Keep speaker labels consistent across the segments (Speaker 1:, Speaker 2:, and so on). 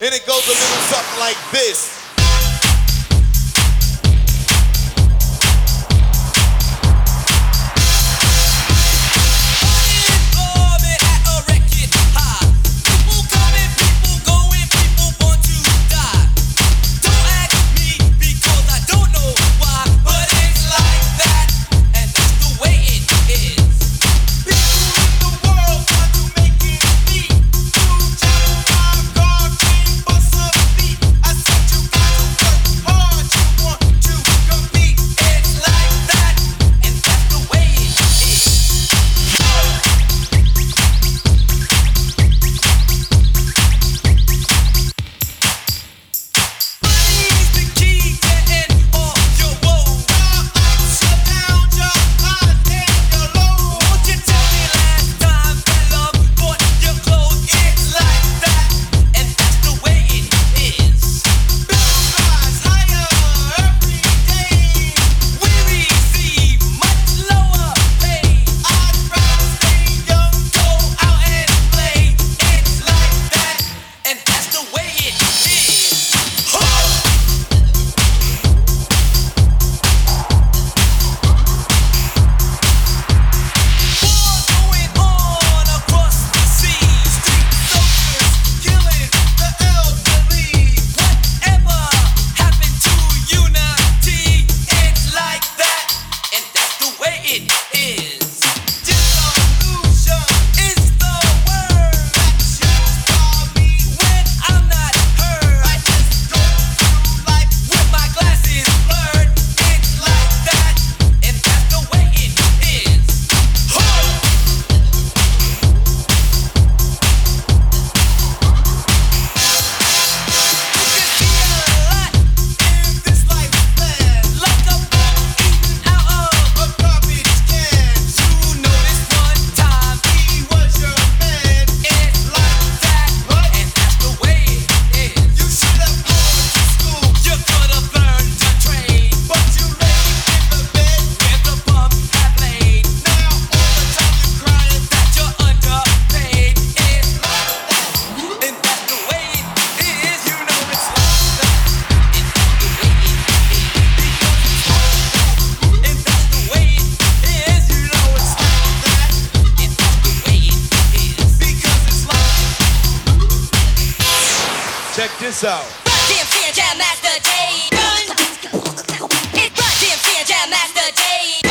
Speaker 1: And it goes a little something like this. Check this out.
Speaker 2: DMC Jam Master J. It's DMC Jam Master J.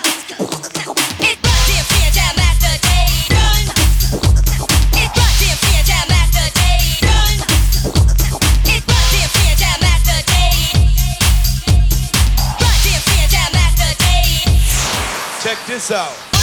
Speaker 2: It's DMC Jam Master J. It's DMC Jam Master J. It's DMC Jam Master J. DMC Jam Master J.
Speaker 1: Check this out.